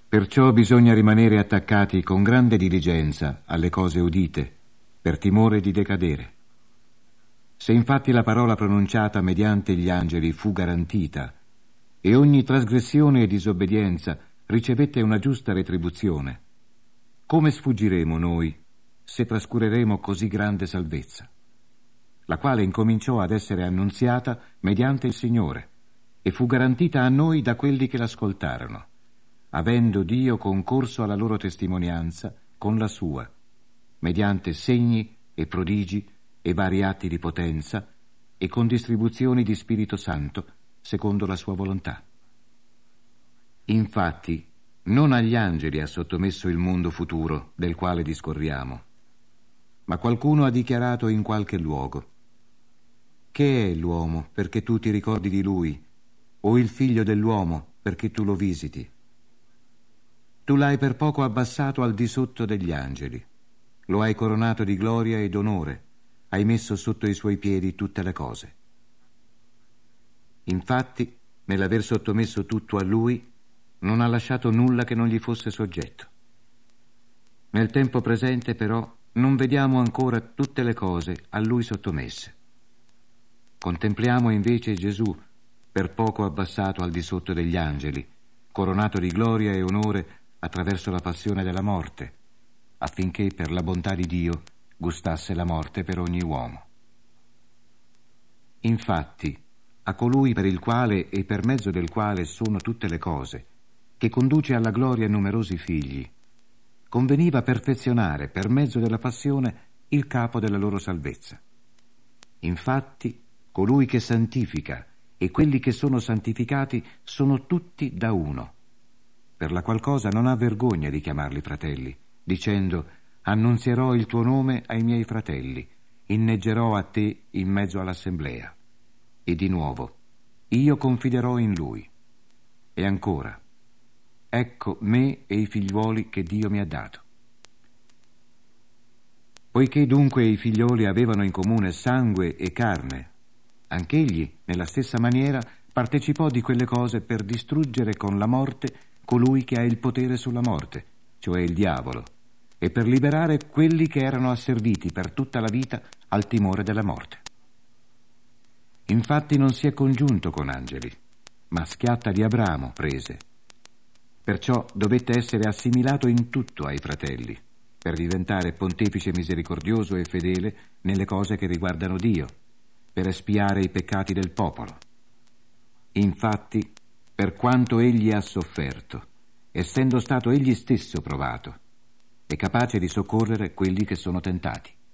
Perciò bisogna rimanere attaccati con grande diligenza alle cose udite, per timore di decadere. Se infatti la parola pronunciata mediante gli angeli fu garantita, e ogni trasgressione e disobbedienza ricevette una giusta retribuzione, come sfuggiremo noi se trascureremo così grande salvezza, la quale incominciò ad essere annunziata mediante il Signore e fu garantita a noi da quelli che l'ascoltarono, avendo Dio concorso alla loro testimonianza con la sua, mediante segni e prodigi e vari atti di potenza e con distribuzioni di Spirito Santo secondo la sua volontà. Infatti, non agli angeli ha sottomesso il mondo futuro del quale discorriamo, ma qualcuno ha dichiarato in qualche luogo: che è l'uomo perché tu ti ricordi di lui, o il figlio dell'uomo perché tu lo visiti? Tu l'hai per poco abbassato al di sotto degli angeli, lo hai coronato di gloria ed onore, hai messo sotto i suoi piedi tutte le cose. Infatti, nell'aver sottomesso tutto a lui, non ha lasciato nulla che non gli fosse soggetto. Nel tempo presente, però, non vediamo ancora tutte le cose a lui sottomesse. Contempliamo invece Gesù, per poco abbassato al di sotto degli angeli, coronato di gloria e onore attraverso la passione della morte, affinché per la bontà di Dio gustasse la morte per ogni uomo. Infatti, a colui per il quale e per mezzo del quale sono tutte le cose, che conduce alla gloria numerosi figli, conveniva perfezionare per mezzo della passione il capo della loro salvezza. Infatti, colui che santifica e quelli che sono santificati sono tutti da uno, per la qual cosa non ha vergogna di chiamarli fratelli, dicendo: annunzierò il tuo nome ai miei fratelli, inneggerò a te in mezzo all'assemblea. E di nuovo, io confiderò in lui. E ancora, ecco me e i figliuoli che Dio mi ha dato. Poiché dunque i figlioli avevano in comune sangue e carne, anch'egli, nella stessa maniera, partecipò di quelle cose per distruggere con la morte colui che ha il potere sulla morte, cioè il diavolo, e per liberare quelli che erano asserviti per tutta la vita al timore della morte. Infatti non si è congiunto con angeli, ma schiatta di Abramo prese. Perciò dovette essere assimilato in tutto ai fratelli, per diventare pontefice misericordioso e fedele nelle cose che riguardano Dio, per espiare i peccati del popolo. Infatti, per quanto egli ha sofferto, essendo stato egli stesso provato, è capace di soccorrere quelli che sono tentati.